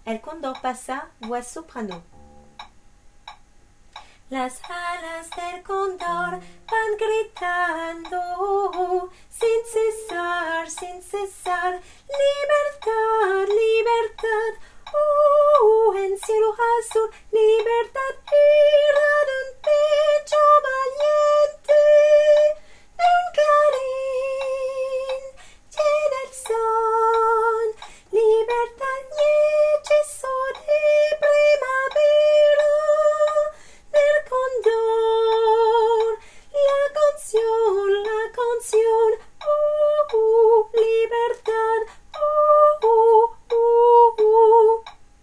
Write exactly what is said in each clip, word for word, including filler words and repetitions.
El cóndor pasa, voz soprano. Las alas del cóndor van gritando, sin cesar, sin cesar, libertad, libertad, oh, en cielo azul, libertad, ira de un pecho valiente, de un clarín, llena el sol, libertad y hechizo de primavera. La canción, la canción, uh, uh, libertad, uh, uh, uh,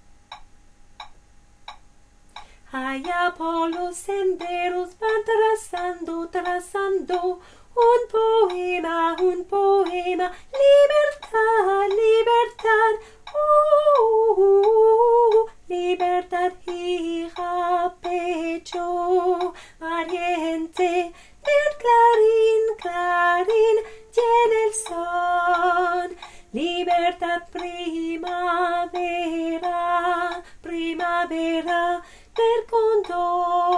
uh. Allá por los senderos van trazando, trazando un poema, un poema, libertad, libertad, uh, uh, uh, libertad, hija, pecho ardiente, del clarín, clarín, llena el sol, libertad, primavera, primavera, del cóndor.